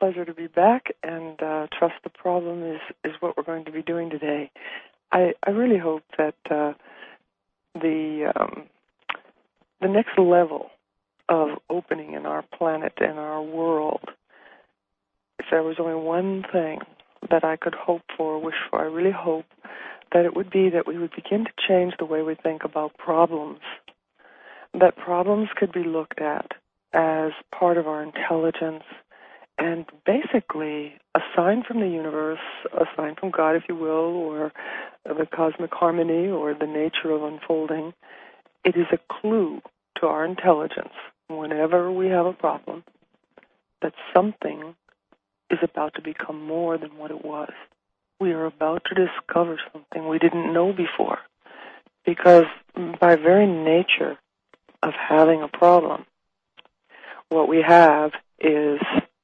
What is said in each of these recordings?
pleasure to be back, and Trust the Problem is what we're going to be doing today. I really hope that the next level of opening in our planet and our world, if there was only one thing that I could hope for, wish for, I really hope that it would be that we would begin to change the way we think about problems, that problems could be looked at as part of our intelligence and basically a sign from the universe, a sign from God, if you will, or the cosmic harmony or the nature of unfolding. It is a clue to our intelligence whenever we have a problem that something is about to become more than what it was. We are about to discover something we didn't know before, because by very nature of having a problem, what we have is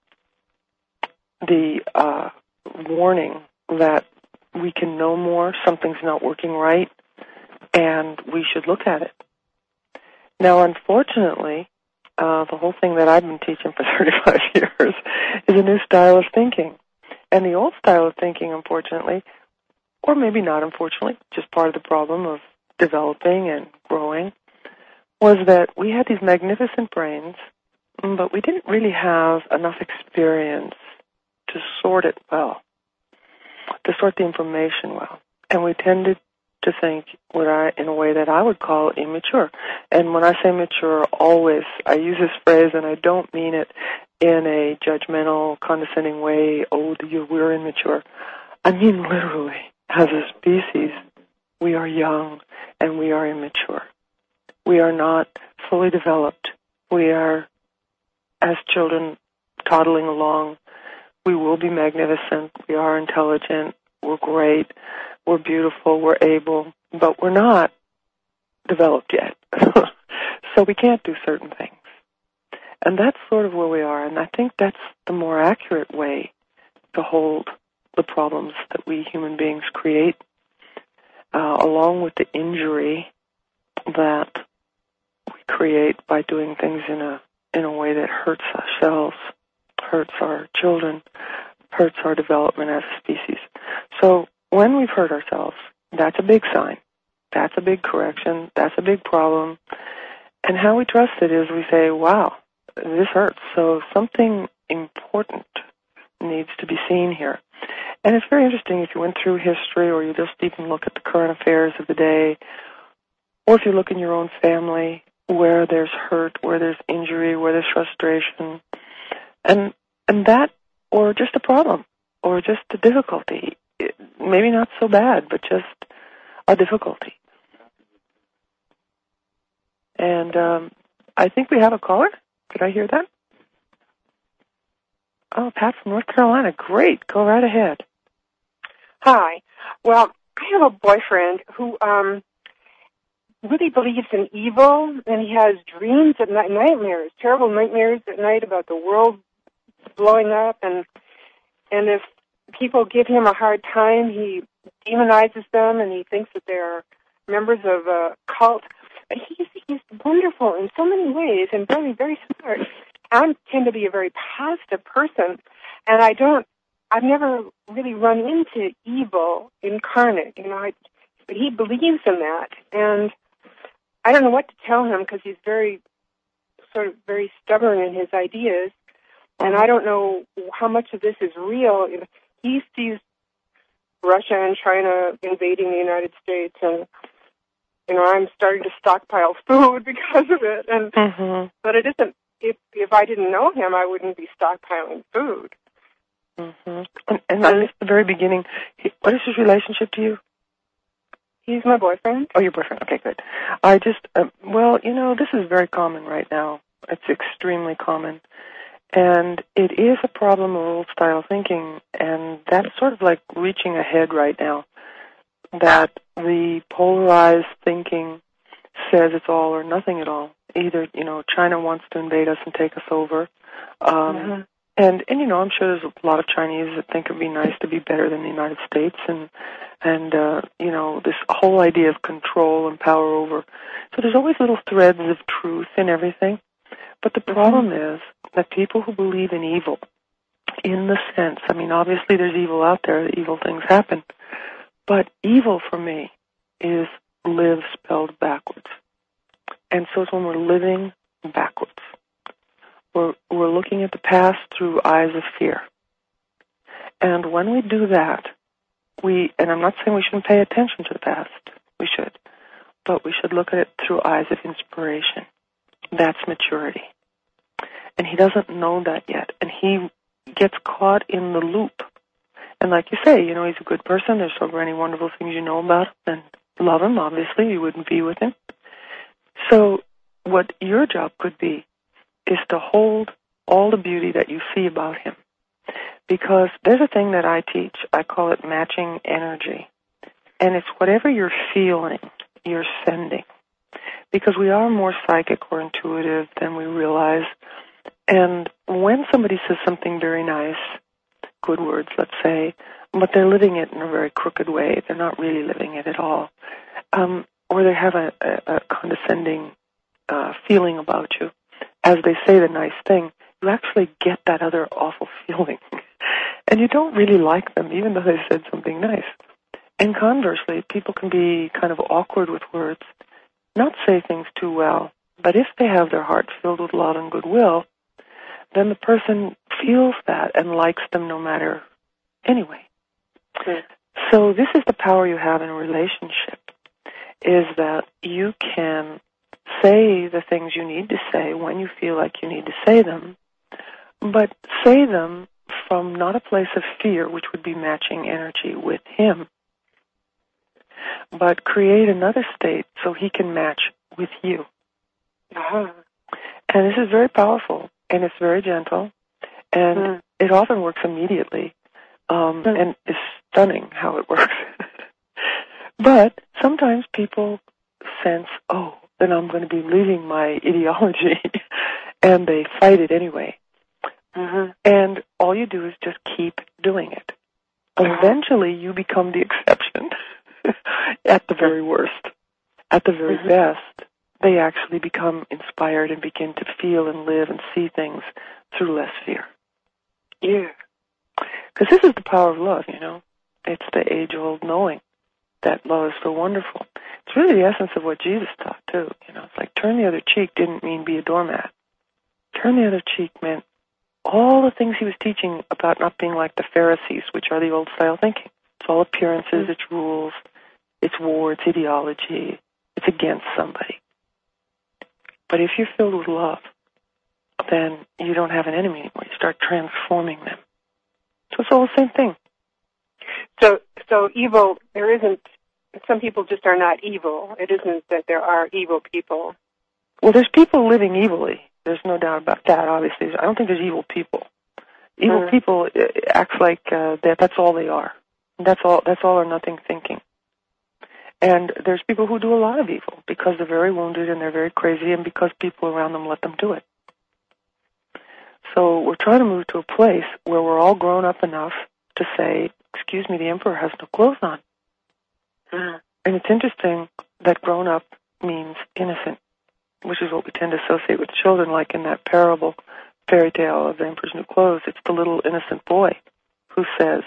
the warning that we can know more, something's not working right, and we should look at it. Now, unfortunately, the whole thing that I've been teaching for 35 years is a new style of thinking. And the old style of thinking, unfortunately, or maybe not unfortunately, just part of the problem of developing and growing, was that we had these magnificent brains, but we didn't really have enough experience to sort it well, to sort the information well. And we tended to think in a way that I would call immature. And when I say mature, always, I use this phrase, and I don't mean it in a judgmental, condescending way, we're immature. I mean literally, as a species, we are young and we are immature. We are not fully developed. We are, as children, toddling along. We will be magnificent. We are intelligent. We're great. We're beautiful. We're able. But we're not developed yet. So we can't do certain things. And that's sort of where we are. And I think that's the more accurate way to hold the problems that we human beings create, along with the injury that we create by doing things in a way that hurts ourselves, hurts our children, hurts our development as a species. So when we've hurt ourselves, that's a big sign. That's a big correction. That's a big problem. And how we trust it is we say, wow, this hurts. So something important needs to be seen here. And it's very interesting if you went through history or you just even look at the current affairs of the day, or if you look in your own family where there's hurt, where there's injury, where there's frustration, and that, or just a problem, or just a difficulty, maybe not so bad, but just a difficulty. And I think we have a caller. Did I hear that? Oh, Pat from North Carolina. Great. Go right ahead. Hi. Well, I have a boyfriend who really believes in evil, and he has dreams at night, nightmares, terrible nightmares at night about the world blowing up, and if people give him a hard time, he demonizes them, and he thinks that they're members of a cult. But he's wonderful in so many ways and very, very smart. I tend to be a very positive person, and I've never really run into evil incarnate, but he believes in that, and I don't know what to tell him because he's very stubborn in his ideas, and I don't know how much of this is real. He sees Russia and China invading the United States, and I'm starting to stockpile food because of it, and but it isn't. If I didn't know him, I wouldn't be stockpiling food. Mm-hmm. And I missed the very beginning. What is his relationship to you? He's my boyfriend. Oh, your boyfriend. Okay, good. I just, this is very common right now. It's extremely common. And it is a problem of old-style thinking, and that's sort of like reaching ahead right now, that the polarized thinking says it's all or nothing at all. Either, China wants to invade us and take us over. And I'm sure there's a lot of Chinese that think it'd be nice to be better than the United States, and this whole idea of control and power over. So there's always little threads of truth in everything. But the problem is that people who believe in evil in the sense, I mean, obviously there's evil out there, evil things happen, but evil for me is live spelled backwards. And so it's when we're living backwards. We're looking at the past through eyes of fear. And when we do that, and I'm not saying we shouldn't pay attention to the past, we should, but we should look at it through eyes of inspiration. That's maturity. And he doesn't know that yet. And he gets caught in the loop. And like you say, he's a good person. There's so many wonderful things you know about him and love him, obviously. You wouldn't be with him. So what your job could be is to hold all the beauty that you see about him. Because there's a thing that I teach. I call it matching energy. And it's whatever you're feeling, you're sending. Because we are more psychic or intuitive than we realize. And when somebody says something very nice, good words, let's say, but they're living it in a very crooked way, they're not really living it at all, or they have a condescending feeling about you, as they say the nice thing, you actually get that other awful feeling. And you don't really like them, even though they said something nice. And conversely, people can be kind of awkward with words, not say things too well, but if they have their heart filled with love and goodwill, then the person feels that and likes them no matter anyway. Mm. So this is the power you have in a relationship, is that you can say the things you need to say when you feel like you need to say them, but say them from not a place of fear, which would be matching energy with him, but create another state so he can match with you. Uh-huh. And this is very powerful, and it's very gentle, and it often works immediately, and it's stunning how it works. But sometimes people sense, then I'm going to be leaving my ideology, and they fight it anyway. Mm-hmm. And all you do is just keep doing it. Eventually, you become the exception. At the very worst. At the very best, they actually become inspired and begin to feel and live and see things through less fear. Yeah. Because this is the power of love, It's the age-old knowing that love is so wonderful. It's really the essence of what Jesus taught, too. It's like turn the other cheek didn't mean be a doormat. Turn the other cheek meant all the things he was teaching about not being like the Pharisees, which are the old-style thinking. It's all appearances, it's rules, it's war, it's ideology, it's against somebody. But if you're filled with love, then you don't have an enemy anymore. You start transforming them. So it's all the same thing. So evil, there isn't, some people just are not evil. It isn't that there are evil people. Well, there's people living evilly. There's no doubt about that, obviously. I don't think there's evil people. Evil people act like that's all they are. That's all or nothing thinking. And there's people who do a lot of evil because they're very wounded and they're very crazy and because people around them let them do it. So we're trying to move to a place where we're all grown up enough to say, excuse me, the emperor has no clothes on. Mm. And it's interesting that grown up means innocent, which is what we tend to associate with children, like in that fairy tale of the Emperor's New Clothes. It's the little innocent boy who says,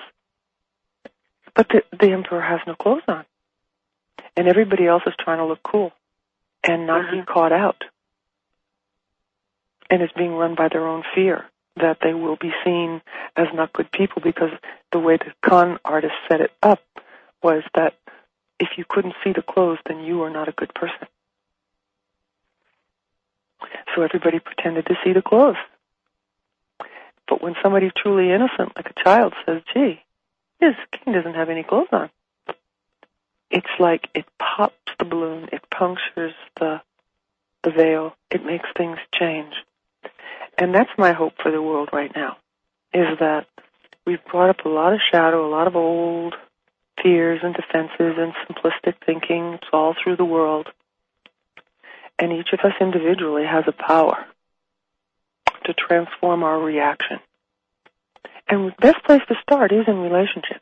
but the emperor has no clothes on. And everybody else is trying to look cool and not be caught out. And is being run by their own fear that they will be seen as not good people, because the way the con artist set it up was that if you couldn't see the clothes, then you were not a good person. So everybody pretended to see the clothes. But when somebody truly innocent, like a child, says, gee, his king doesn't have any clothes on, it's like it pops the balloon, it punctures the veil, it makes things change. And that's my hope for the world right now, is that we've brought up a lot of shadow, a lot of old fears and defenses and simplistic thinking. It's all through the world. And each of us individually has a power to transform our reaction. And the best place to start is in relationship.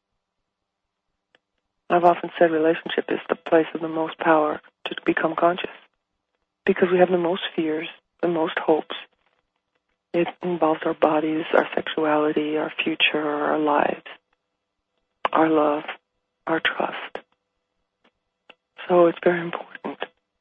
I've often said relationship is the place of the most power to become conscious, because we have the most fears, the most hopes. It involves our bodies, our sexuality, our future, our lives, our love, our trust. So it's very important.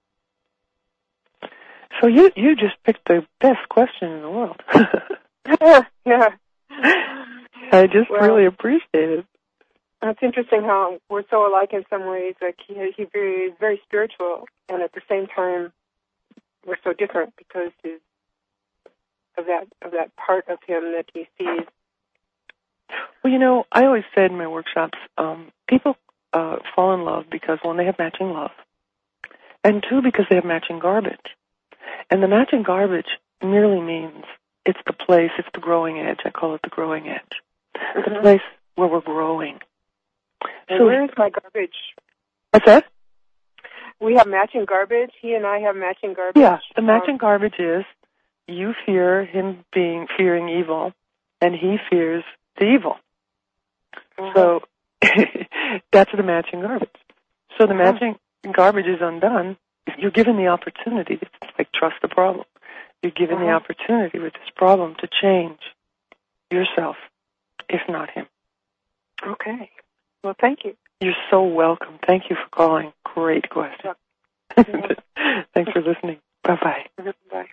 So you just picked the best question in the world. Yeah. I just really appreciate it. It's interesting how we're so alike in some ways. Like he's very spiritual, and at the same time, we're so different because of that part of him that he sees. Well, I always said in my workshops, people fall in love because, one, they have matching love, and two, because they have matching garbage. And the matching garbage merely means it's the place, it's the growing edge. I call it the growing edge. Mm-hmm. The place where we're growing. And where is my garbage? What's that? We have matching garbage. He and I have matching garbage. Yeah, the matching garbage is you fear him fearing evil, and he fears the evil. Mm-hmm. So that's the matching garbage. So the matching garbage is undone. You're given the opportunity. It's like trust the problem. You're given the opportunity with this problem to change yourself, if not him. Okay. Well, thank you. You're so welcome. Thank you for calling. Great question. Yeah. Thanks for listening. Bye-bye. Bye.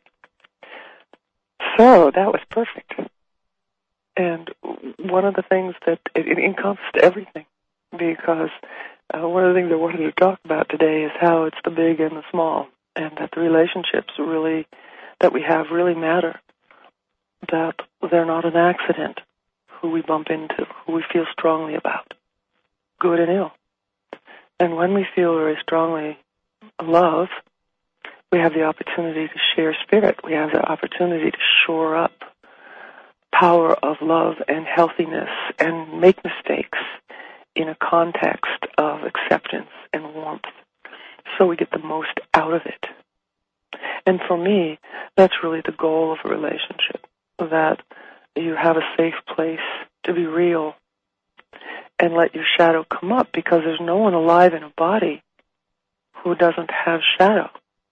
So that was perfect. And one of the things that it encompassed everything, because one of the things I wanted to talk about today is how it's the big and the small, and that the relationships that we have really matter, that they're not an accident, who we bump into, who we feel strongly about, good and ill. And when we feel very strongly love, we have the opportunity to share spirit. We have the opportunity to shore up power of love and healthiness and make mistakes in a context of acceptance and warmth, so we get the most out of it. And for me, that's really the goal of a relationship, that you have a safe place to be real and let your shadow come up, because there's no one alive in a body who doesn't have shadow,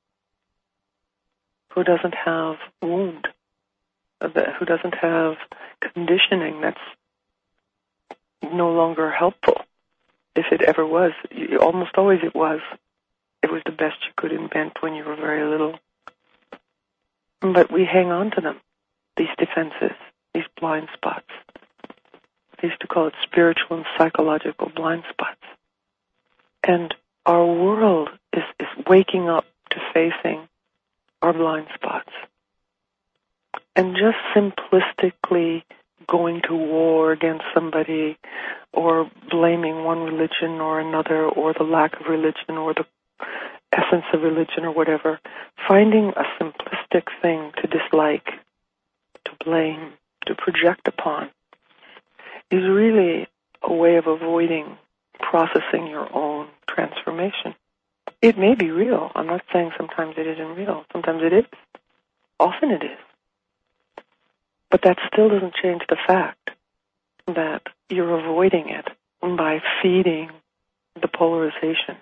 who doesn't have wound, who doesn't have conditioning that's no longer helpful. If it ever was, almost always it was the best you could invent when you were very little. But we hang on to them, these defenses, these blind spots. They used to call it spiritual and psychological blind spots. And our world is waking up to facing our blind spots. And just simplistically going to war against somebody, or blaming one religion or another, or the lack of religion, or the essence of religion, or whatever, finding a simplistic thing to dislike, to blame, to project upon, is really a way of avoiding processing your own transformation. It may be real. I'm not saying sometimes it isn't real. Sometimes it is. Often it is. But that still doesn't change the fact that you're avoiding it by feeding the polarization.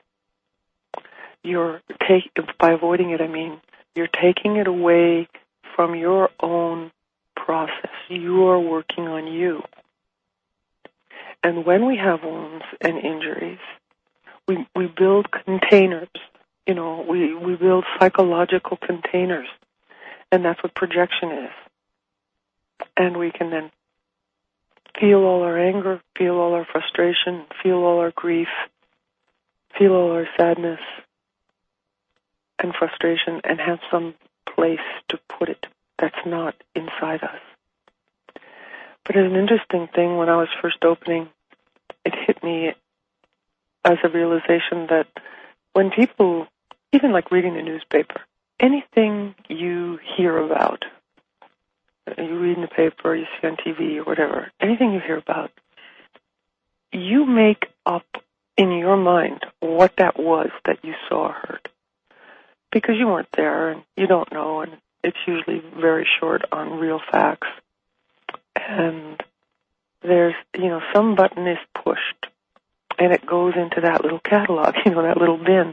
By avoiding it, I mean you're taking it away from your own process. You are working on you. And when we have wounds and injuries, we build containers. We build psychological containers. And that's what projection is. And we can then feel all our anger, feel all our frustration, feel all our grief, feel all our sadness and frustration, and have some place to put it that's not inside us. But it's an interesting thing, when I was first opening, it hit me as a realization that when people, even like reading the newspaper, anything you hear about, you read in the paper, you see on TV or whatever, anything you hear about, you make up in your mind what that was that you saw or heard. Because you weren't there and you don't know, and it's usually very short on real facts. And there's, some button is pushed and it goes into that little catalog, that little bin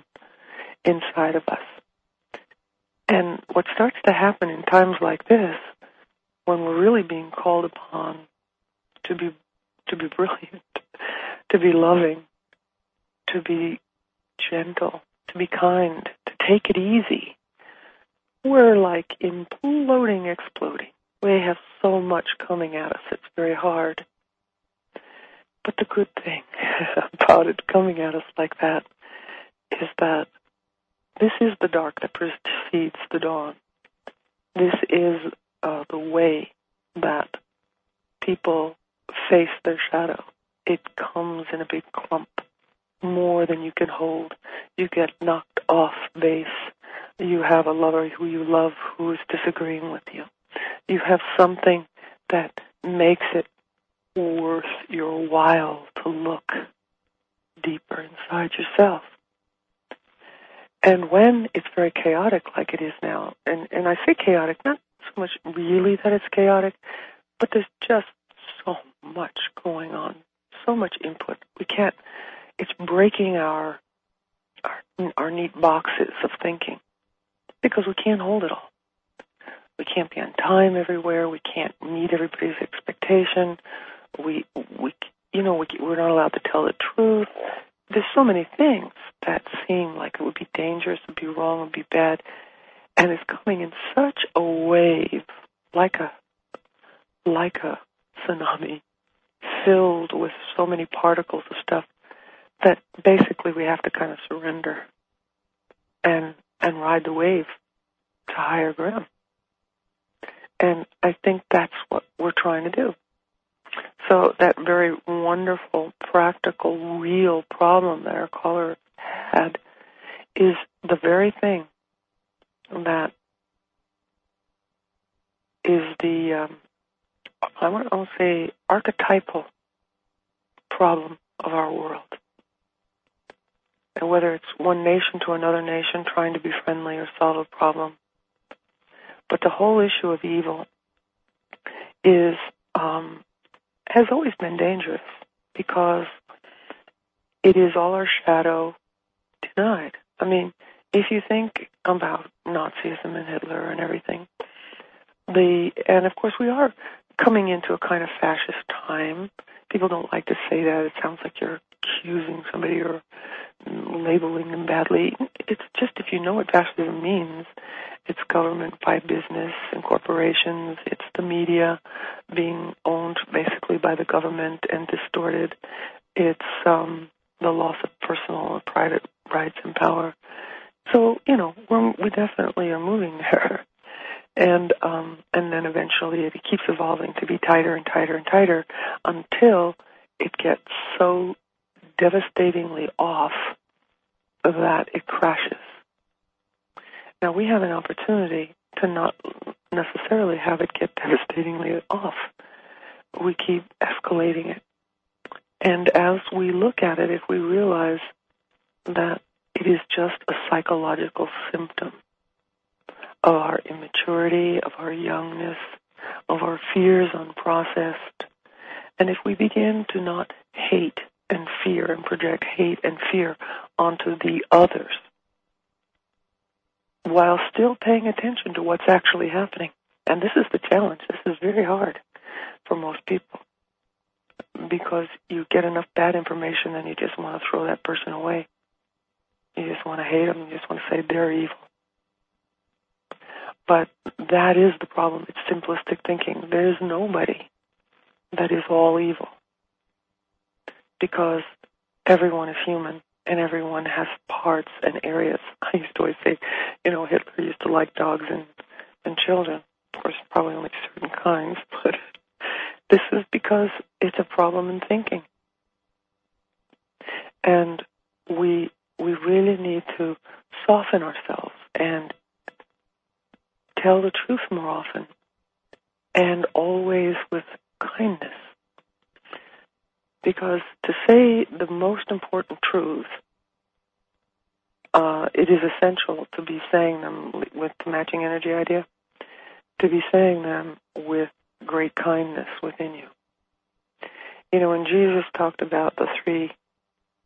inside of us. And what starts to happen in times like this when we're really being called upon to be brilliant, to be loving, to be gentle, to be kind, to take it easy. We're like imploding, exploding. We have so much coming at us. It's very hard. But the good thing about it coming at us like that is that this is the dark that precedes the dawn. This is the way that people face their shadow. It comes in a big clump, more than you can hold. You get knocked off base. You have a lover who you love who is disagreeing with you. You have something that makes it worth your while to look deeper inside yourself. And when it's very chaotic like it is now, and I say chaotic, not so much really that it's chaotic, but there's just so much going on, so much input. It's breaking our neat boxes of thinking because we can't hold it all. We can't be on time everywhere. We can't meet everybody's expectation. We're not allowed to tell the truth. There's so many things that seem like it would be dangerous, would be wrong, would be bad, and it's coming in such a wave, like a tsunami, filled with so many particles of stuff that basically we have to kind of surrender and ride the wave to higher ground. And I think that's what we're trying to do. So that very wonderful, practical, real problem that our caller had is the very thing that is the, I want to say, archetypal problem of our world. And whether it's one nation to another nation trying to be friendly or solve a problem. But the whole issue of evil has always been dangerous because it is all our shadow denied. I mean, if you think about Nazism and Hitler and everything, and of course we are coming into a kind of fascist time. People don't like to say that. It sounds like you're accusing somebody or labeling them badly. It's just, if you know what fascism means, it's government by business and corporations. It's the media being owned basically by the government and distorted. It's the loss of personal or private rights and power. So, we definitely are moving there. And then eventually it keeps evolving to be tighter and tighter and tighter until it gets so devastatingly off that it crashes. Now, we have an opportunity to not necessarily have it get devastatingly off. We keep escalating it. And as we look at it, if we realize that it is just a psychological symptom of our immaturity, of our youngness, of our fears unprocessed, and if we begin to not hate and fear and project hate and fear onto the others, while still paying attention to what's actually happening. And this is the challenge. This is very hard for most people because you get enough bad information and you just want to throw that person away. You just want to hate them. You just want to say they're evil. But that is the problem. It's simplistic thinking. There is nobody that is all evil because everyone is human. And everyone has parts and areas. I used to always say, Hitler used to like dogs and children. Of course, probably only certain kinds, but this is because it's a problem in thinking. And we really need to soften ourselves and tell the truth more often and always with kindness. Because to say the most important truths, it is essential to be saying them with the matching energy idea, to be saying them with great kindness within you. When Jesus talked about the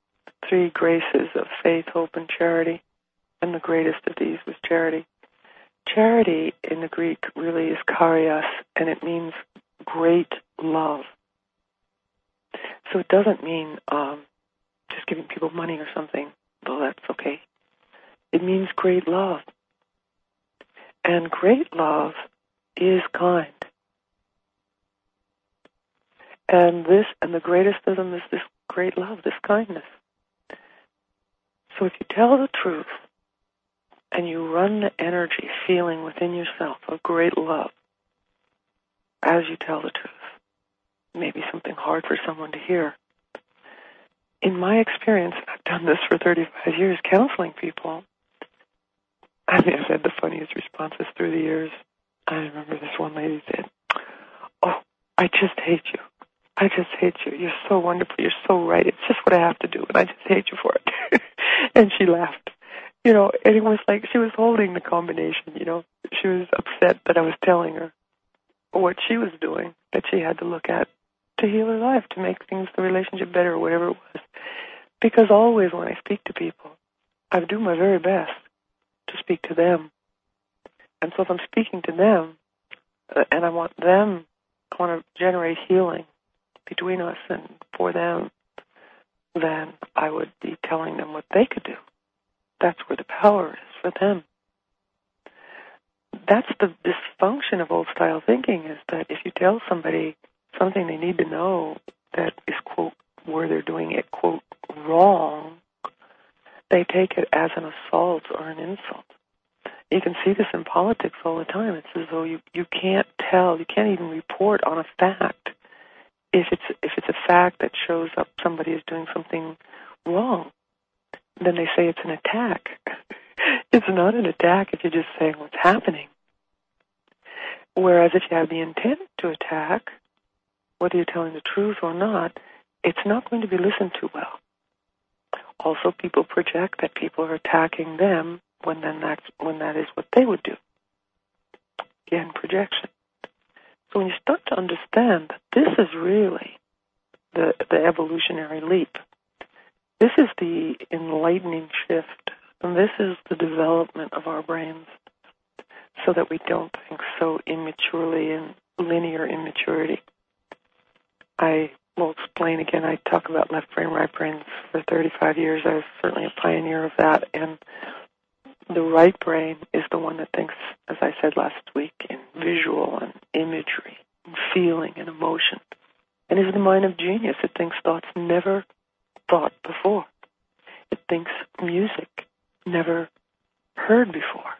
three graces of faith, hope, and charity, and the greatest of these was charity, Charity in the Greek really is karios, and it means great love. So it doesn't mean just giving people money or something, though that's okay. It means great love. And great love is kind. And the greatest of them is this great love, this kindness. So if you tell the truth and you run the energy, feeling within yourself of great love as you tell the truth, maybe something hard for someone to hear. In my experience, I've done this for 35 years, counseling people. I mean, I've had the funniest responses through the years. I remember this one lady said, "Oh, I just hate you. I just hate you. You're so wonderful. You're so right. It's just what I have to do, and I just hate you for it." And she laughed. And it was like she was holding the combination, She was upset that I was telling her what she was doing, that she had to look at to heal her life, to make the relationship better, or whatever it was. Because always when I speak to people, I do my very best to speak to them. And so if I'm speaking to them, and I want to generate healing between us and for them, then I would be telling them what they could do. That's where the power is for them. That's the dysfunction of old-style thinking, is that if you tell somebody something they need to know that is, quote, where they're doing it, quote, wrong, they take it as an assault or an insult. You can see this in politics all the time. It's as though you can't tell, you can't even report on a fact if it's a fact that shows up somebody is doing something wrong. Then they say it's an attack. It's not an attack if you're just saying what's happening. Whereas if you have the intent to attack, whether you're telling the truth or not, it's not going to be listened to well. Also, people project that people are attacking them when that is what they would do. Again, projection. So when you start to understand that this is really the evolutionary leap, this is the enlightening shift, and this is the development of our brains so that we don't think so immaturely in linear immaturity. I will explain again, I talk about left brain, right brains for 35 years. I was certainly a pioneer of that, and the right brain is the one that thinks, as I said last week, in visual and imagery, and feeling and emotion, and is the mind of genius. It thinks thoughts never thought before. It thinks music never heard before.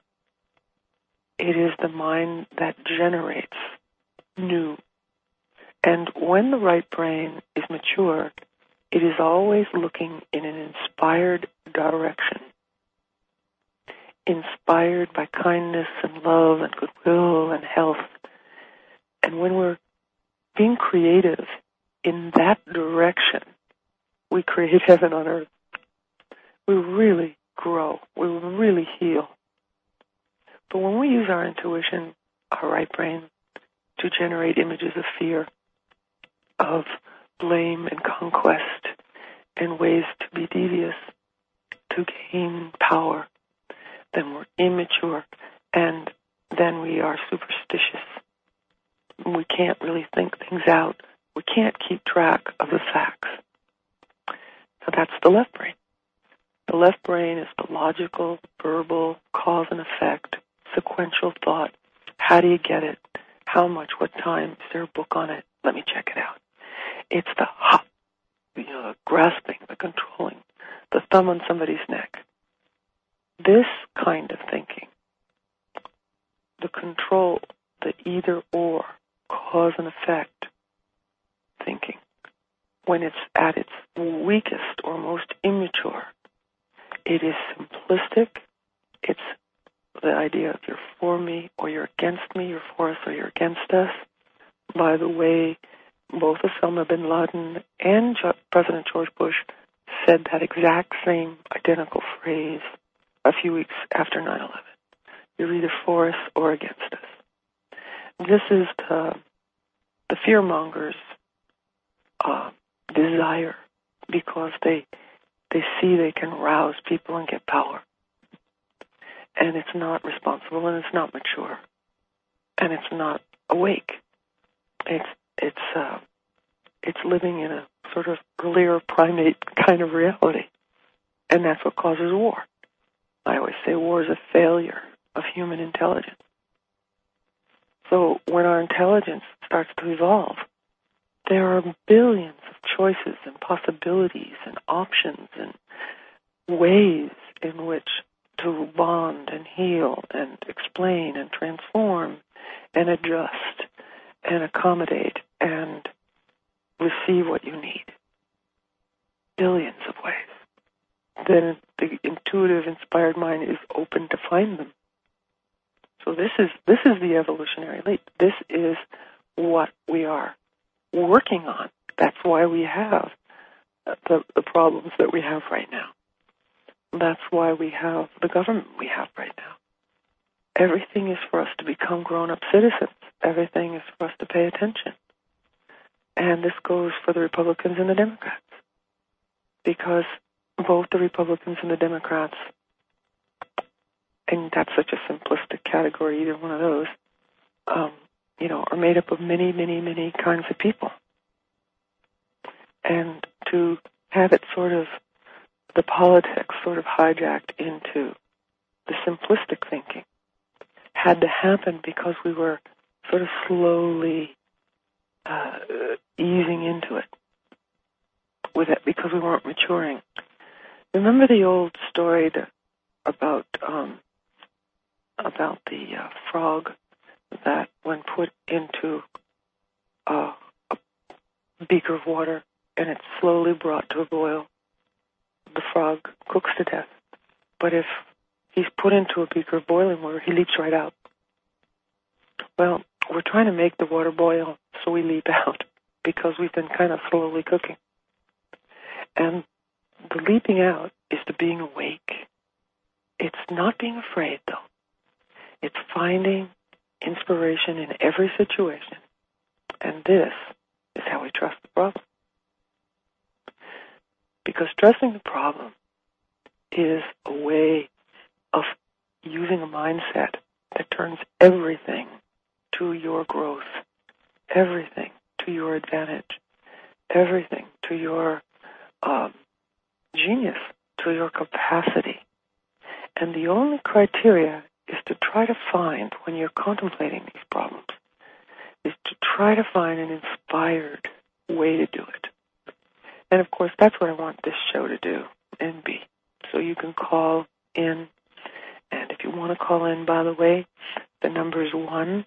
It is the mind that generates new. And when the right brain is mature, it is always looking in an inspired direction, inspired by kindness and love and goodwill and health. And when we're being creative in that direction, we create heaven on earth. We really grow. We really heal. But when we use our intuition, our right brain, to generate images of fear, of blame and conquest, and ways to be devious, to gain power, then we're immature, and then we are superstitious. We can't really think things out. We can't keep track of the facts. So that's the left brain. The left brain is the logical, verbal, cause and effect, sequential thought. How do you get it? How much? What time? Is there a book on it? Let me check it out. It's the the grasping, the controlling, the thumb on somebody's neck. This kind of thinking, the control, the either or, cause and effect thinking, when it's at its weakest or most immature, it is simplistic. It's the idea of you're for me or you're against me, you're for us or you're against us. By the way, both Osama bin Laden and President George Bush said that exact same identical phrase a few weeks after 9/11. You're either for us or against us. This is the fearmongers' desire, because they see they can rouse people and get power. and it's not responsible, and it's not mature, and it's not awake. It's living in a sort of earlier primate kind of reality, and that's what causes war. I always say war is a failure of human intelligence. So when our intelligence starts to evolve, there are billions of choices and possibilities and options and ways in which to bond and heal and explain and transform and adjust and accommodate and receive what you need. Billions of ways. Then the intuitive, inspired mind is open to find them. So this is the evolutionary leap. This is what we are working on. That's why we have the problems that we have right now. That's why we have the government we have right now. Everything is for us to become grown-up citizens. Everything is for us to pay attention. And this goes for the Republicans and the Democrats. Because both the Republicans and the Democrats, and that's such a simplistic category, either one of those, are made up of many, many, many kinds of people. And to have it sort of, the politics sort of hijacked into the simplistic thinking had to happen because we were sort of slowly easing into it with it because we weren't maturing. Remember the old story about the frog that when put into a beaker of water and it's slowly brought to a boil, the frog cooks to death. But if he's put into a beaker of boiling water, he leaps right out. Well, we're trying to make the water boil so we leap out because we've been kind of slowly cooking. And the leaping out is to being awake. It's not being afraid, though. It's finding inspiration in every situation. And this is how we trust the problem. Because trusting the problem is a way of using a mindset that turns everything to your growth, everything to your advantage, everything to your genius, to your capacity. And the only criteria is to try to find, when you're contemplating these problems, is to try to find an inspired way to do it. And of course, that's what I want this show to do and be. So you can call in, and if you want to call in, by the way, the number is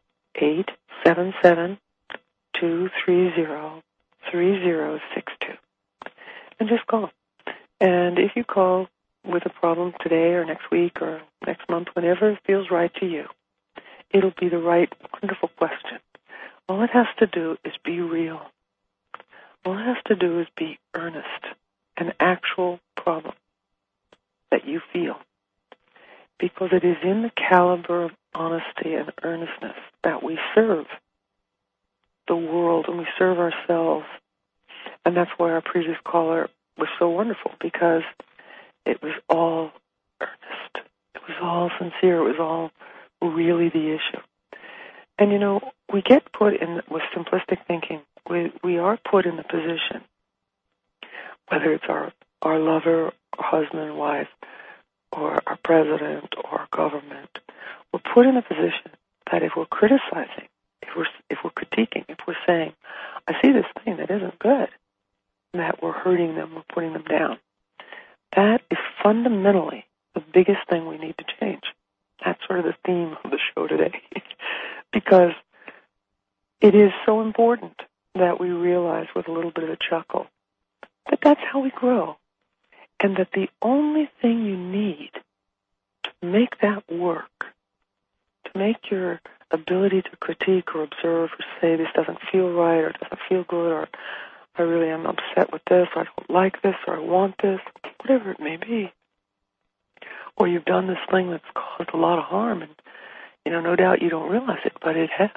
1-877-230-3062. And just call. And if you call with a problem today or next week or next month, whenever it feels right to you, it'll be the right, wonderful question. All it has to do is be real. All it has to do is be earnest, an actual problem that you feel. Because it is in the caliber of honesty and earnestness that we serve the world and we serve ourselves. And that's why our previous caller was so wonderful, because it was all earnest. It was all sincere. It was all really the issue. And, we get put in, with simplistic thinking, we are put in the position, whether it's our lover, or husband, wife, or our president, or our government, we're put in a position that if we're criticizing, if we're critiquing, if we're saying, I see this thing that isn't good, that we're hurting them, we're putting them down, that is fundamentally the biggest thing we need to change. That's sort of the theme of the show today. Because it is so important that we realize with a little bit of a chuckle that that's how we grow. And that the only thing you need to make that work, to make your ability to critique or observe or say this doesn't feel right or doesn't feel good or I really am upset with this, or I don't like this, or I want this, whatever it may be. Or you've done this thing that's caused a lot of harm, and, no doubt you don't realize it, but it has.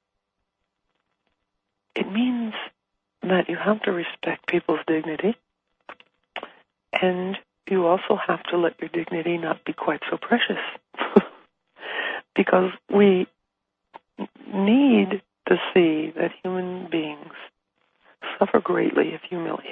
It means that you have to respect people's dignity, and you also have to let your dignity not be quite so precious. because we need to see that human beings suffer greatly if humiliated.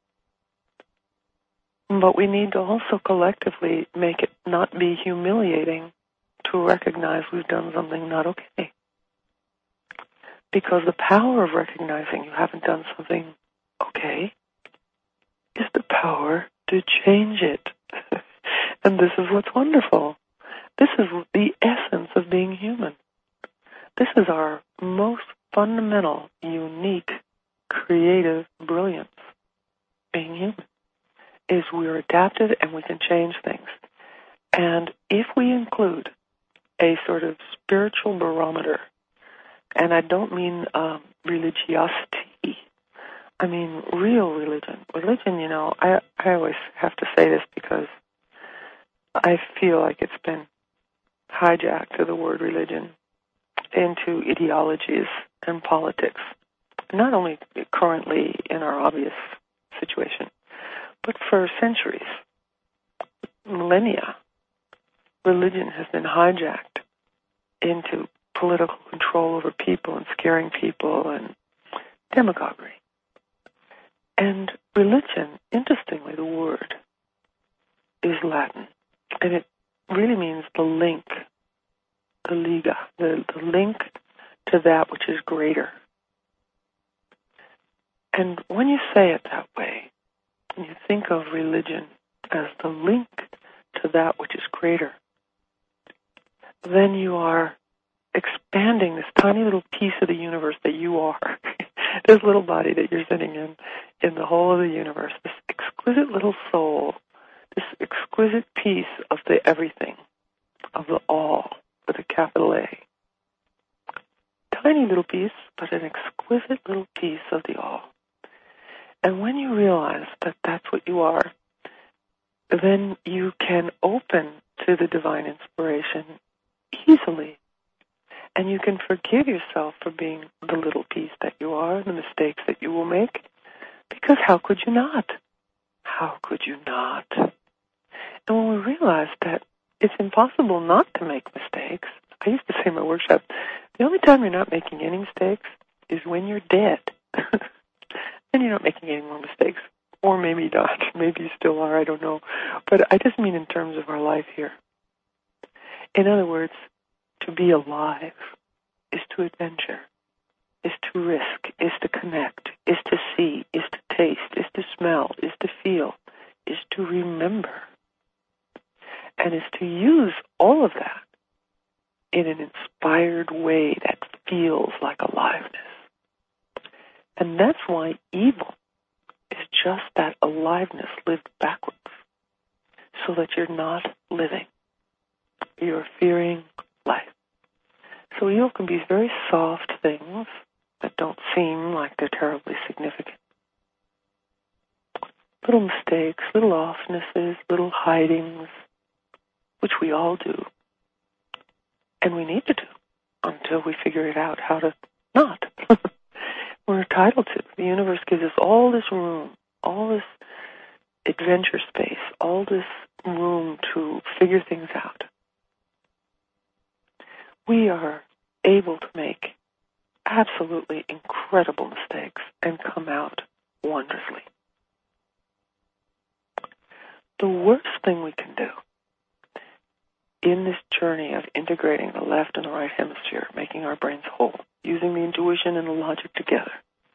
But we need to also collectively make it not be humiliating to recognize we've done something not okay. Because the power of recognizing you haven't done something okay is the power to change it. And this is what's wonderful. This is the essence of being human. This is our most fundamental, unique, creative brilliance, being human, is we're adapted and we can change things. And if we include a sort of spiritual barometer, and I don't mean religiosity, I mean real religion. Religion, I always have to say this because I feel like it's been hijacked to the word religion into ideologies and politics, not only currently in our obvious situation, but for centuries, millennia, religion has been hijacked into political control over people and scaring people and demagoguery. And religion, interestingly, the word is Latin, and it really means the link, the liga, the link to that which is greater. And when you say it that way, and you think of religion as the link to that which is greater, then you are expanding this tiny little piece of the universe that you are, this little body that you're sitting in the whole of the universe, this exquisite little soul, this exquisite piece of the everything, of the all, with a capital A. Tiny little piece, but an exquisite little piece of the all. And when you realize that that's what you are, then you can open to the divine inspiration easily. And you can forgive yourself for being the little piece that you are, the mistakes that you will make, because how could you not? How could you not? And when we realize that it's impossible not to make mistakes, I used to say in my workshop, the only time you're not making any mistakes is when you're dead. And you're not making any more mistakes. Or maybe not. Maybe you still are, I don't know. But I just mean in terms of our life here. In other words, to be alive is to adventure, is to risk, is to connect, is to see, is to taste, is to smell, is to feel, is to remember, and is to use all of that in an inspired way that feels like aliveness. And that's why evil is just that aliveness lived backwards, so that you're not living. You're fearing life. So evil can be very soft things that don't seem like they're terribly significant. Little mistakes, little offnesses, little hidings, which we all do. And we need to do until we figure it out how to not. We're entitled to. The universe gives us all this room, all this adventure space, all this room to figure things out. We are able to make absolutely incredible mistakes and come out wonderfully. The worst thing we can do in this journey of integrating the left and the right hemisphere, making our brains whole, using the intuition and the logic together,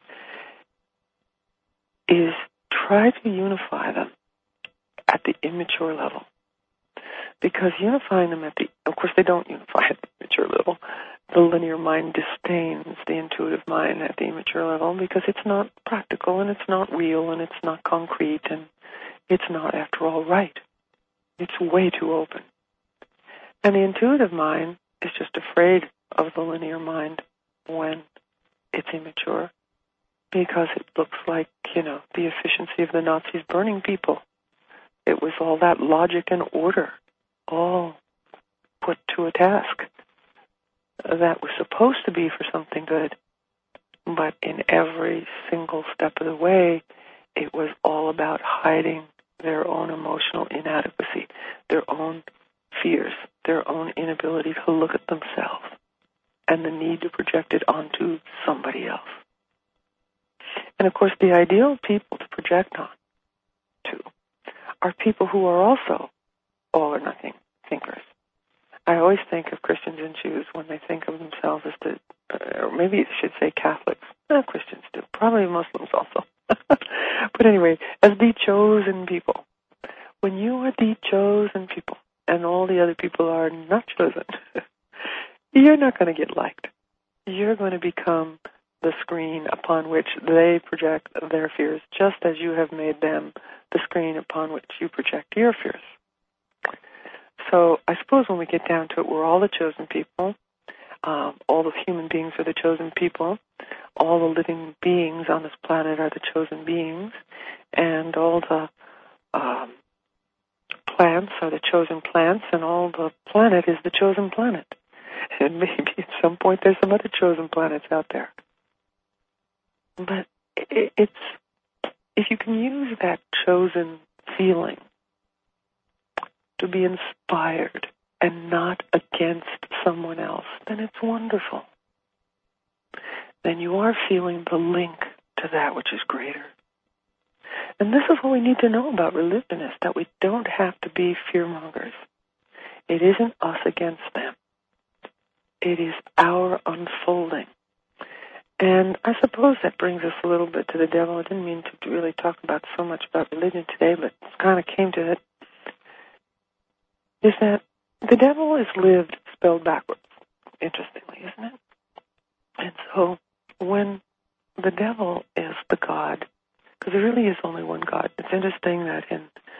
is try to unify them at the immature level. Because unifying them of course they don't unify at the immature level. The linear mind disdains the intuitive mind at the immature level because it's not practical and it's not real and it's not concrete and it's not, after all, right. It's way too open. And the intuitive mind is just afraid of the linear mind when it's immature because it looks like, the efficiency of the Nazis burning people. It was all that logic and order, all put to a task that was supposed to be for something good. But in every single step of the way, it was all about hiding their own emotional inadequacy, their own fears, their own inability to look at themselves, and the need to project it onto somebody else. And of course, the ideal people to project on to are people who are also all or nothing thinkers. I always think of Christians and Jews when they think of themselves as or maybe I should say Catholics. No, Christians do. Probably Muslims also. But anyway, as the chosen people. When you are the chosen people and all the other people are not chosen, you're not going to get liked. You're going to become the screen upon which they project their fears, just as you have made them the screen upon which you project your fears. So I suppose when we get down to it, we're all the chosen people. All the human beings are the chosen people. All the living beings on this planet are the chosen beings. And all the plants are the chosen plants, and all the planet is the chosen planet. And maybe at some point there's some other chosen planets out there. But it's, if you can use that chosen feeling to be inspired and not against someone else, then it's wonderful. Then you are feeling the link to that which is greater. And this is what we need to know about religion, is that we don't have to be fearmongers. It isn't us against them. It is our unfolding. And I suppose that brings us a little bit to the devil. I didn't mean to really talk about so much about religion today, but it kind of came to it. Is that the devil is lived spelled backwards, interestingly, isn't it? And so when the devil is the God, because there really is only one God. It's interesting that in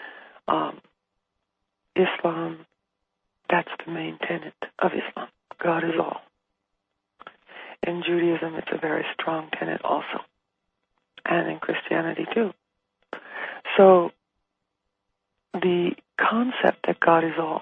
Islam, that's the main tenet of Islam. God is all. In Judaism, it's a very strong tenet also. And in Christianity, too. So the concept that God is all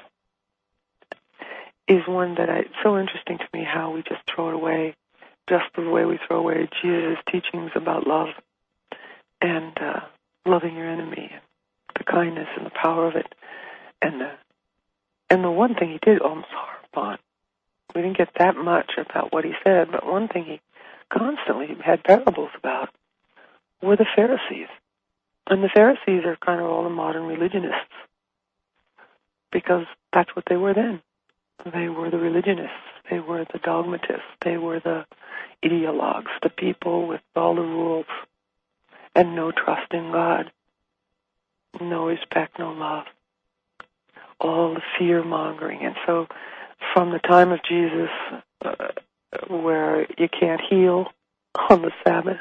is one that it's so interesting to me how we just throw it away, just the way we throw away Jesus' teachings about love and loving your enemy, and the kindness and the power of it, and the one thing he did almost harp on. We didn't get that much about what he said, but one thing he constantly had parables about were the Pharisees. And the Pharisees are kind of all the modern religionists, because that's what they were then. They were the religionists. They were the dogmatists. They were the ideologues, the people with all the rules and no trust in God, no respect, no love, all the fear-mongering. And so from the time of Jesus, where you can't heal on the Sabbath,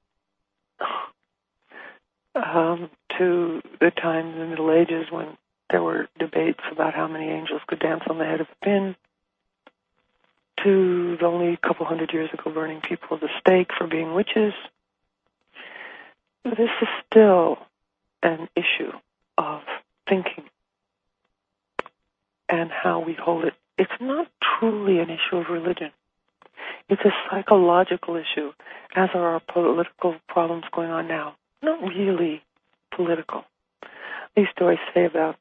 to the time in the Middle Ages when there were debates about how many angels could dance on the head of a pin, to the only a couple hundred years ago burning people at the stake for being witches. This is still an issue of thinking and how we hold it. It's not truly an issue of religion. It's a psychological issue, as are our political problems going on now. Not really political. I used to always say about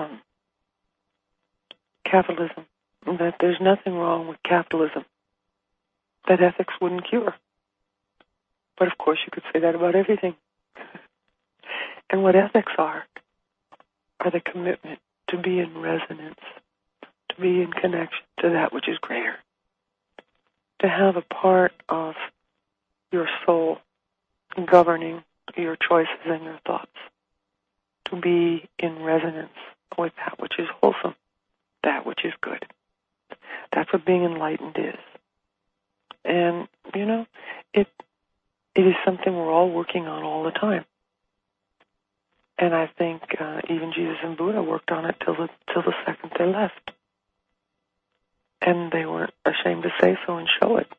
capitalism that there's nothing wrong with capitalism that ethics wouldn't cure. But of course you could say that about everything. And what ethics are the commitment to be in resonance, to be in connection to that which is greater, to have a part of your soul governing your choices and your thoughts, to be in resonance with that which is wholesome, that which is good. That's what being enlightened is. And, it is something we're all working on all the time. And I think even Jesus and Buddha worked on it till the second they left. And they weren't ashamed to say so and show it.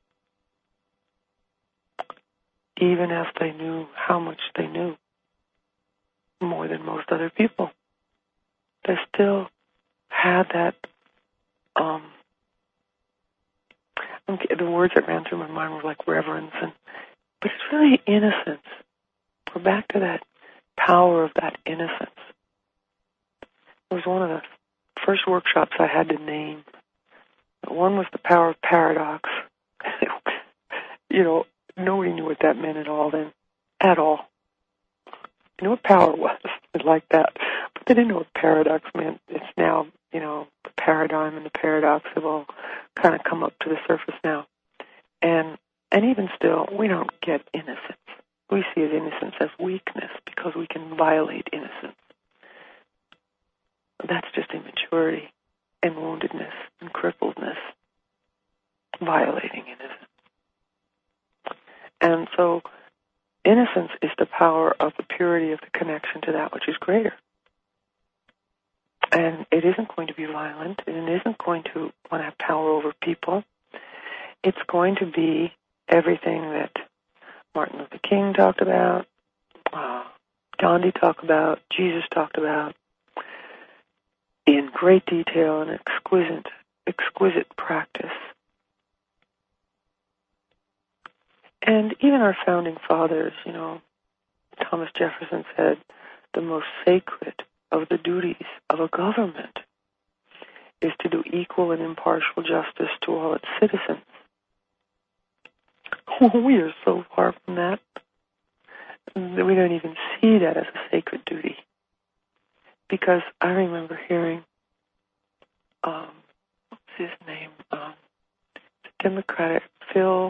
Even as they knew how much they knew, more than most other people. They still had that, the words that ran through my mind were like reverence, but it's really innocence. We're back to that power of that innocence. It was one of the first workshops I had to name. One was the power of paradox. Nobody knew what that meant at all then. At all. You know what power was? Like that. But they didn't know what paradox meant. It's now, the paradigm and the paradox have all kind of come up to the surface now. And even still, we don't get innocence. We see as innocence as weakness because we can violate innocence. That's just immaturity and woundedness and crippledness, violating innocence. And so innocence is the power of the purity of the connection to that which is greater. And it isn't going to be violent, and it isn't going to want to have power over people. It's going to be everything that Martin Luther King talked about, Gandhi talked about, Jesus talked about, in great detail and exquisite practice. And even our founding fathers, Thomas Jefferson said, the most sacred of the duties of a government is to do equal and impartial justice to all its citizens. We are so far from that we don't even see that as a sacred duty. Because I remember hearing, what's his name? Democratic Phil.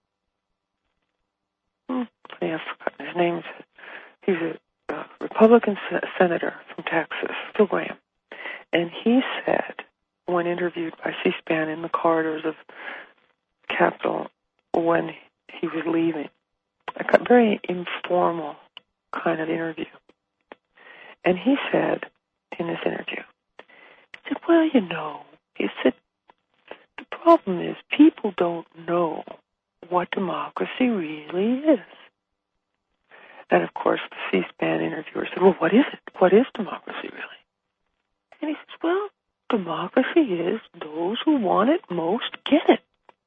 I've forgotten his name. He's a Republican senator from Texas, Phil Graham. And he said, when interviewed by C-SPAN in the corridors of Capitol when he was leaving, a very informal kind of interview. And he said in this interview, he said, well, he said, the problem is people don't know what democracy really is. And of course, the C-SPAN interviewer said, well, what is it? What is democracy really? And he says, well, democracy is those who want it most get it.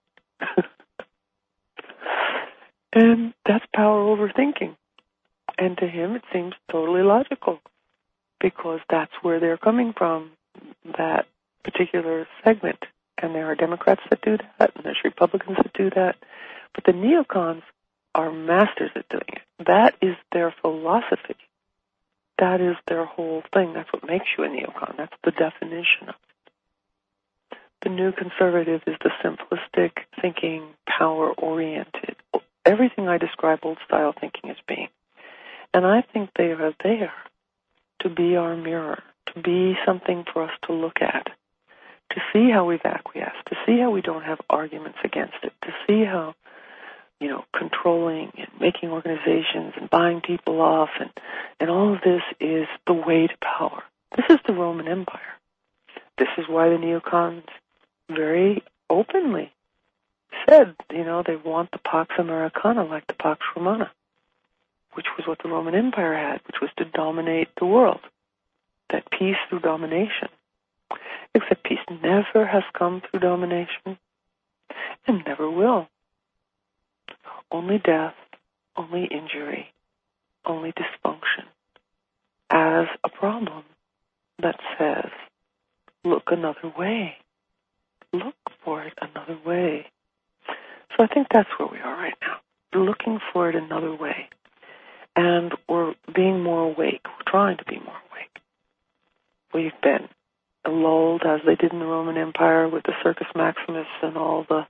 And that's power over thinking. And to him, it seems totally logical because that's where they're coming from, that particular segment. And there are Democrats that do that, and there's Republicans that do that. But the neocons are masters at doing it. That is their philosophy. That is their whole thing. That's what makes you a neocon. That's the definition of it. The new conservative is the simplistic thinking, power-oriented. Everything I describe old-style thinking as being. And I think they are there to be our mirror, to be something for us to look at, to see how we've acquiesced, to see how we don't have arguments against it, to see how, controlling and making organizations and buying people off and all of this is the way to power. This is the Roman Empire. This is why the neocons very openly said, they want the Pax Americana like the Pax Romana, which was what the Roman Empire had, which was to dominate the world. That peace through domination. Except peace never has come through domination and never will. Only death, only injury, only dysfunction as a problem that says, look another way. Look for it another way. So I think that's where we are right now. We're looking for it another way. And we're being more awake. We're trying to be more awake. We've been lulled, as they did in the Roman Empire with the Circus Maximus and all the,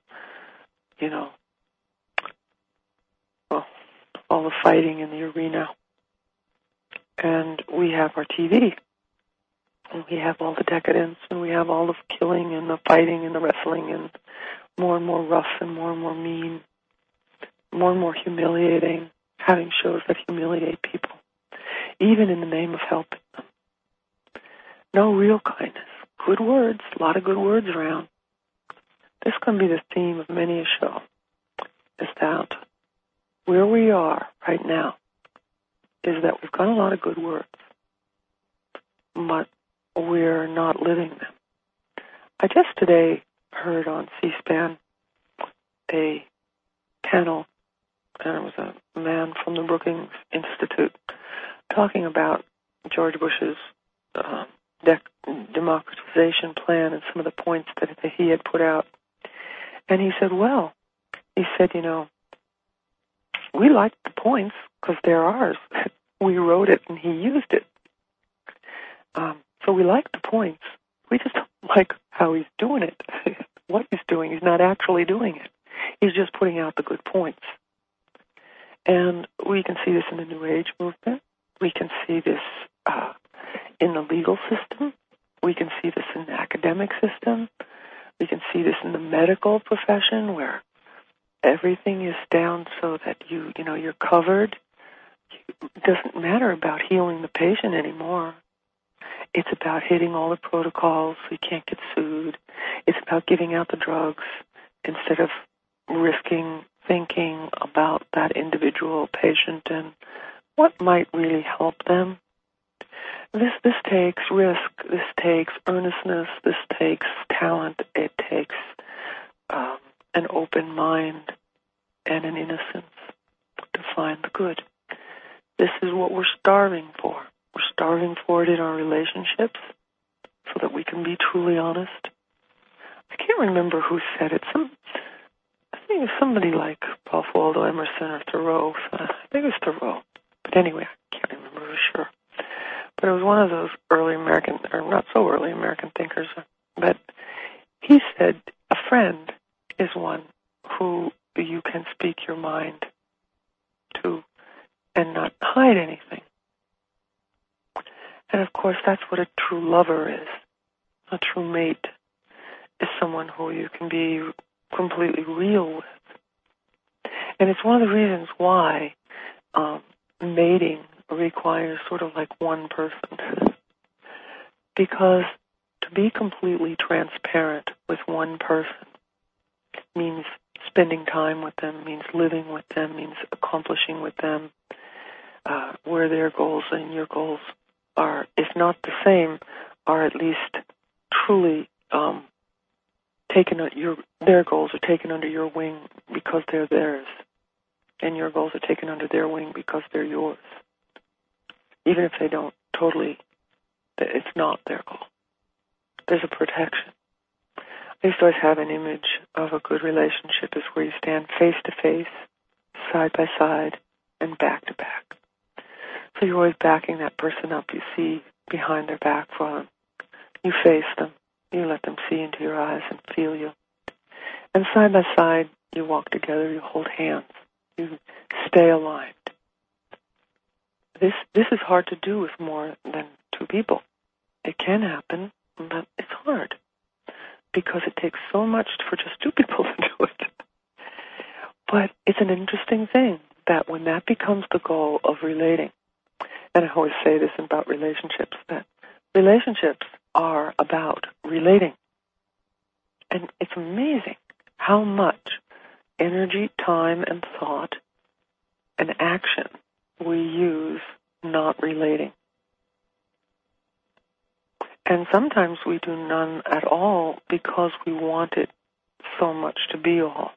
all the fighting in the arena. And we have our TV. And we have all the decadence, and we have all the killing and the fighting and the wrestling and more rough and more mean, more and more humiliating, having shows that humiliate people, even in the name of helping them. No real kindness. Good words, a lot of good words around. This can be the theme of many a show, is that where we are right now is that we've got a lot of good words, but we're not living them. I just today heard on C-SPAN a panel, and it was a man from the Brookings Institute talking about George Bush's democratization plan and some of the points that he had put out. And he said, well, he said, we like the points because they're ours. We wrote it and he used it. So we like the points. We just don't like how he's doing it. What he's doing, he's not actually doing it. He's just putting out the good points. And we can see this in the New Age movement. We can see this in the legal system. We can see this in the academic system. We can see this in the medical profession where everything is down so that you're covered. It doesn't matter about healing the patient anymore. It's about hitting all the protocols so you can't get sued. It's about giving out the drugs instead of risking thinking about that individual patient and what might really help them. This takes risk. This takes earnestness. This takes talent. It takes an open mind and an innocence to find the good. This is what we're starving for. We're starving for it in our relationships so that we can be truly honest. I can't remember who said it. I think it was somebody like Ralph Waldo Emerson or Thoreau. I think it was Thoreau. But anyway, I can't remember for sure. But it was one of those early American, or not so early American thinkers. But he said, a friend is one who you can speak your mind to and not hide anything. And of course, that's what a true lover is. A true mate is someone who you can be completely real with. And it's one of the reasons why mating requires sort of like one person. Because to be completely transparent with one person means spending time with them, means living with them, means accomplishing with them where their goals and your goals are, if not the same, are at least truly their goals are taken under your wing because they're theirs, and your goals are taken under their wing because they're yours. Even if they don't totally, it's not their goal. There's a protection. I used to always have an image of a good relationship is where you stand face to face, side by side, and back to back. So you're always backing that person up. You see behind their back for them. You face them. You let them see into your eyes and feel you. And side by side, you walk together. You hold hands. You stay aligned. This is hard to do with more than two people. It can happen, but it's hard because it takes so much for just two people to do it. But it's an interesting thing that when that becomes the goal of relating, and I always say this about relationships, that relationships are about relating. And it's amazing how much energy, time, and thought and action we use not relating. And sometimes we do none at all because we want it so much to be all.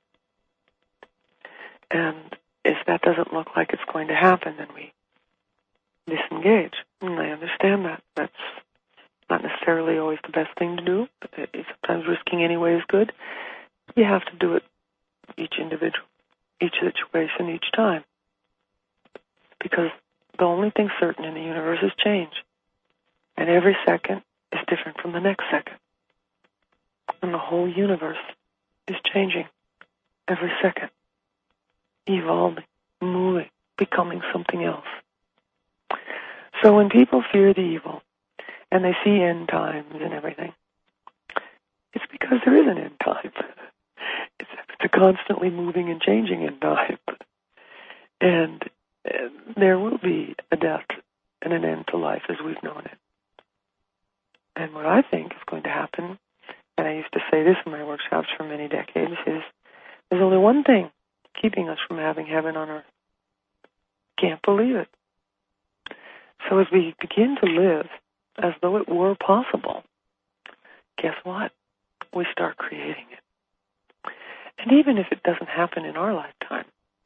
And if that doesn't look like it's going to happen, then we disengage. And I understand that. That's not necessarily always the best thing to do. Sometimes risking anyway is good. You have to do it each individual, each situation, each time. Because the only thing certain in the universe is change. And every second is different from the next second. And the whole universe is changing every second, evolving, moving, becoming something else. So when people fear the evil and they see end times and everything, it's because there is an end time. It's a constantly moving and changing end time. And there will be a death and an end to life as we've known it. And what I think is going to happen, and I used to say this in my workshops for many decades, is there's only one thing keeping us from having heaven on earth. Can't believe it. So as we begin to live as though it were possible, guess what? We start creating it. And even if it doesn't happen in our lifetime,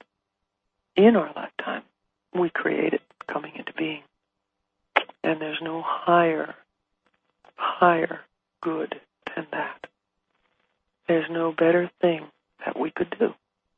we create it coming into being. And there's no higher higher good than that. There's no better thing that we could do.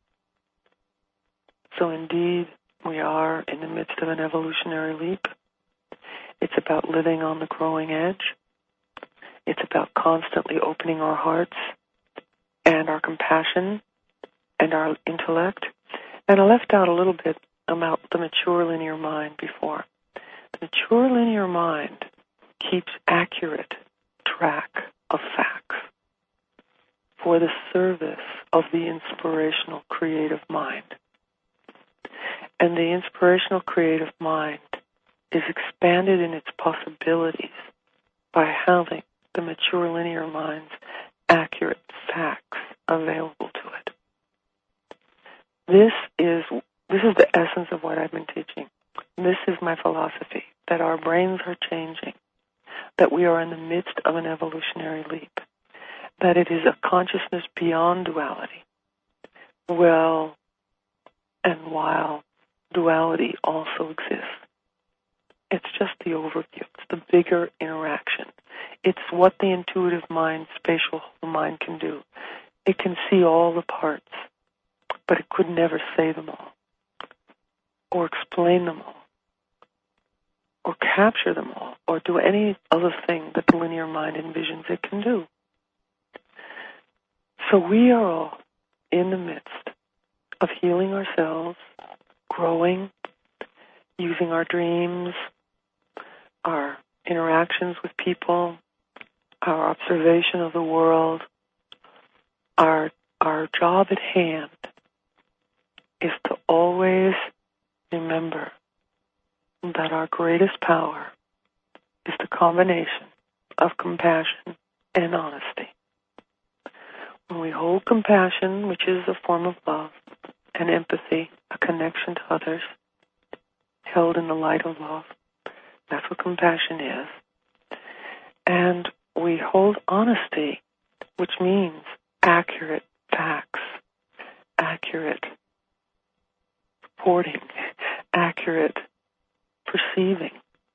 So indeed, we are in the midst of an evolutionary leap. It's about living on the growing edge. It's about constantly opening our hearts and our compassion and our intellect. And I left out a little bit about the mature linear mind before. The mature linear mind keeps accurate track of facts for the service of the inspirational creative mind. And the inspirational creative mind is expanded in its possibilities by having the mature linear mind's accurate facts available to it. This is the essence of what I've been teaching. This is my philosophy, that our brains are changing, that we are in the midst of an evolutionary leap, that it is a consciousness beyond duality. Well, and while duality also exists, it's just the overview. It's the bigger interaction. It's what the intuitive mind, spatial mind can do. It can see all the parts, but it could never say them all, or explain them all, or capture them all, or do any other thing that the linear mind envisions it can do. So we are all in the midst of healing ourselves, growing, using our dreams, our interactions with people, our observation of the world. Our job at hand is to always remember that our greatest power is the combination of compassion and honesty. When we hold compassion, which is a form of love, and empathy, a connection to others, held in the light of love, that's what compassion is. And we hold honesty, which means accurate facts, accurate reporting, accurate perceiving,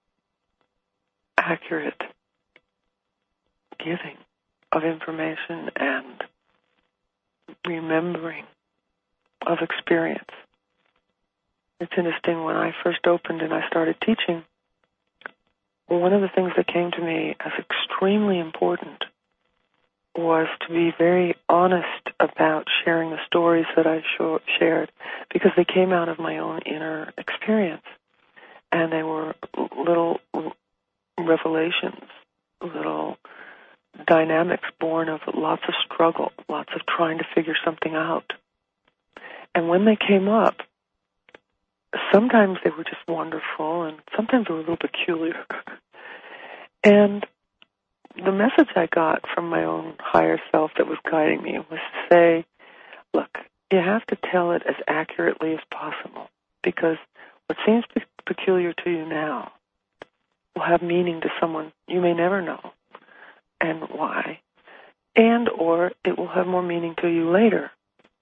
accurate giving of information and remembering of experience. It's interesting, when I first opened and I started teaching, one of the things that came to me as extremely important was to be very honest about sharing the stories that I shared, because they came out of my own inner experience. And they were little revelations, little dynamics born of lots of struggle, lots of trying to figure something out. And when they came up, sometimes they were just wonderful, and sometimes they were a little peculiar. And the message I got from my own higher self that was guiding me was to say, look, you have to tell it as accurately as possible, because what seems peculiar to you now will have meaning to someone you may never know, and why, and or it will have more meaning to you later.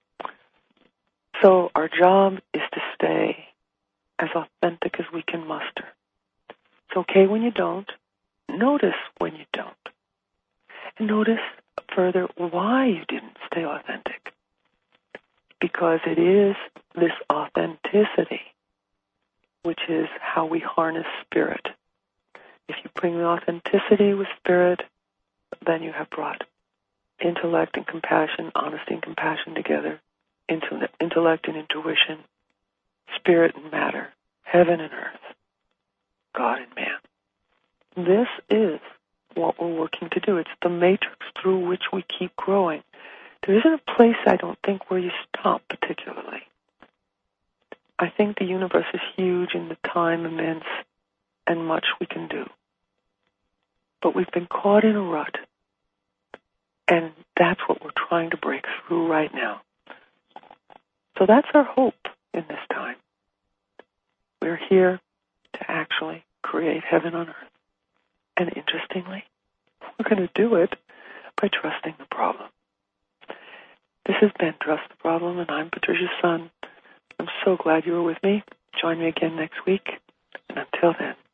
So our job is to stay as authentic as we can muster. It's okay when you don't. Notice when you don't. And notice further why you didn't stay authentic. Because it is this authenticity which is how we harness spirit. If you bring the authenticity with spirit, then you have brought intellect and compassion, honesty and compassion together, intellect and intuition, spirit and matter, heaven and earth, God and man. This is what we're working to do. It's the matrix through which we keep growing. There isn't a place, I don't think, where you stop particularly. I think the universe is huge and the time immense and much we can do. But we've been caught in a rut, and that's what we're trying to break through right now. So that's our hope in this time. We're here to actually create heaven on earth. And interestingly, we're going to do it by trusting the problem. This has been Trust the Problem, and I'm Patricia Sun. I'm so glad you were with me. Join me again next week. And until then,